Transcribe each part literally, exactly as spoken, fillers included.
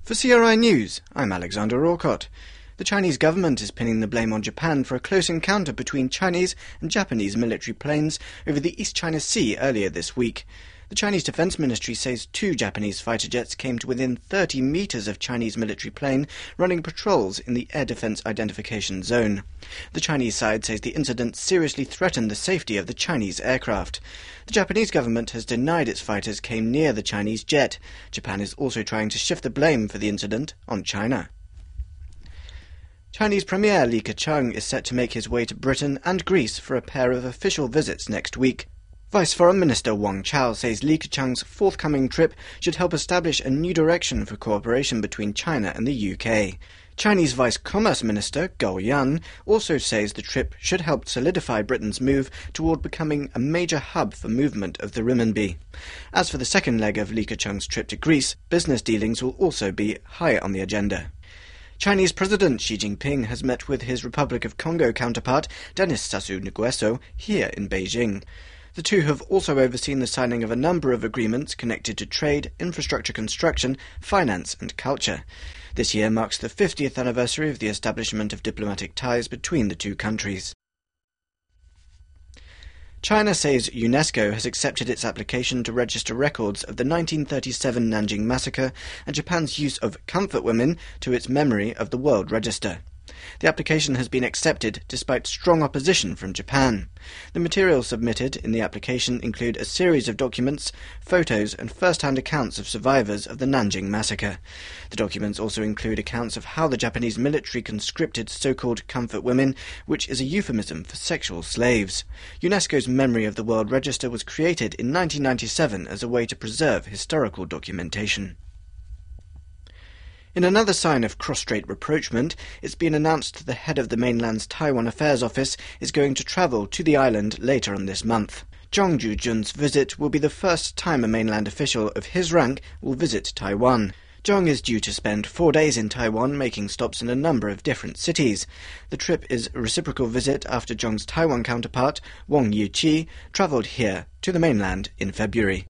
For C R I News, I'm Alexander Orcott. The Chinese government is pinning the blame on Japan for a close encounter between Chinese and Japanese military planes over the East China Sea earlier this week. The Chinese Defense Ministry says two Japanese fighter jets came to within thirty meters of Chinese military plane running patrols in the Air Defense Identification Zone. The Chinese side says the incident seriously threatened the safety of the Chinese aircraft. The Japanese government has denied its fighters came near the Chinese jet. Japan is also trying to shift the blame for the incident on China. Chinese Premier Li Keqiang is set to make his way to Britain and Greece for a pair of official visits next week. Vice Foreign Minister Wang Chao says Li Keqiang's forthcoming trip should help establish a new direction for cooperation between China and the U K. Chinese Vice Commerce Minister Gao Yan also says the trip should help solidify Britain's move toward becoming a major hub for movement of the renminbi. As for the second leg of Li Keqiang's trip to Greece, business dealings will also be high on the agenda. Chinese President Xi Jinping has met with his Republic of Congo counterpart Denis Sassou Nguesso here in Beijing. The two have also overseen the signing of a number of agreements connected to trade, infrastructure construction, finance and culture. This year marks the fiftieth anniversary of the establishment of diplomatic ties between the two countries. China says UNESCO has accepted its application to register records of the nineteen thirty-seven Nanjing Massacre and Japan's use of comfort women to its memory of the World Register. The application has been accepted despite strong opposition from Japan. The materials submitted in the application include a series of documents, photos and first-hand accounts of survivors of the Nanjing Massacre. The documents also include accounts of how the Japanese military conscripted so-called comfort women, which is a euphemism for sexual slaves. UNESCO's Memory of the World Register was created in nineteen ninety-seven as a way to preserve historical documentation. In another sign of cross-strait rapprochement, it's been announced that the head of the mainland's Taiwan Affairs Office is going to travel to the island later on this month. Zhang Jujun's visit will be the first time a mainland official of his rank will visit Taiwan. Zhang is due to spend four days in Taiwan, making stops in a number of different cities. The trip is a reciprocal visit after Zhang's Taiwan counterpart, Wang Yiqi, travelled here to the mainland in February.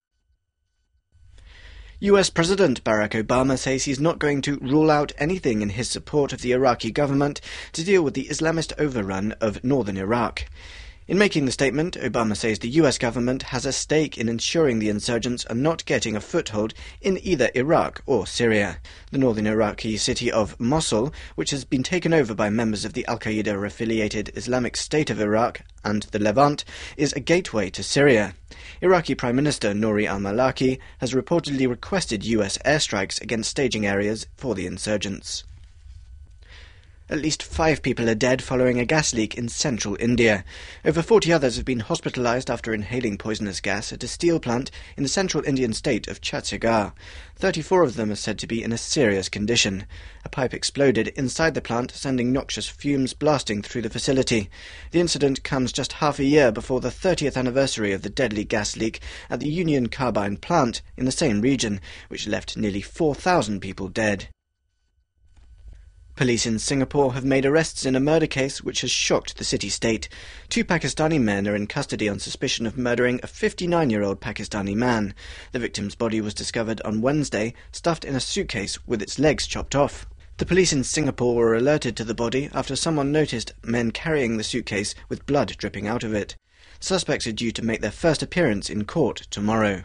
U S President Barack Obama says he's not going to rule out anything in his support of the Iraqi government to deal with the Islamist overrun of northern Iraq. In making the statement, Obama says the U S government has a stake in ensuring the insurgents are not getting a foothold in either Iraq or Syria. The northern Iraqi city of Mosul, which has been taken over by members of the Al-Qaeda-affiliated Islamic State of Iraq and the Levant, is a gateway to Syria. Iraqi Prime Minister Nouri al-Maliki has reportedly requested U S airstrikes against staging areas for the insurgents. At least five people are dead following a gas leak in central India. Over forty others have been hospitalized after inhaling poisonous gas at a steel plant in the central Indian state of Chhattisgarh. thirty-four of them are said to be in a serious condition. A pipe exploded inside the plant, sending noxious fumes blasting through the facility. The incident comes just half a year before the thirtieth anniversary of the deadly gas leak at the Union Carbide plant in the same region, which left nearly four thousand people dead. Police in Singapore have made arrests in a murder case which has shocked the city-state. Two Pakistani men are in custody on suspicion of murdering a fifty-nine-year-old Pakistani man. The victim's body was discovered on Wednesday, stuffed in a suitcase with its legs chopped off. The police in Singapore were alerted to the body after someone noticed men carrying the suitcase with blood dripping out of it. Suspects are due to make their first appearance in court tomorrow.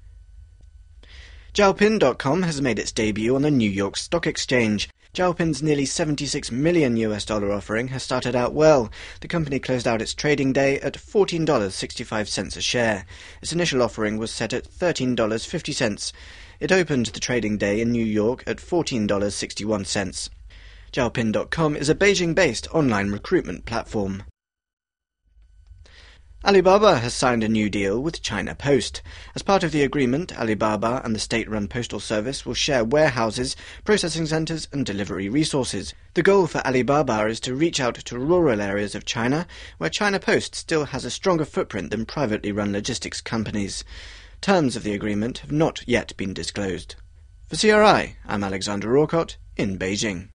Zhaopin dot com has made its debut on the New York Stock Exchange. Zhaopin's nearly seventy-six million U S dollar offering has started out well. The company closed out its trading day at fourteen dollars and sixty-five cents a share. Its initial offering was set at thirteen dollars and fifty cents. It opened the trading day in New York at fourteen dollars and sixty-one cents. Zhaopin dot com is a Beijing-based online recruitment platform. Alibaba has signed a new deal with China Post. As part of the agreement, Alibaba and the state-run postal service will share warehouses, processing centers, and delivery resources. The goal for Alibaba is to reach out to rural areas of China, where China Post still has a stronger footprint than privately run logistics companies. Terms of the agreement have not yet been disclosed. For C R I, I'm Alexander Orcott in Beijing.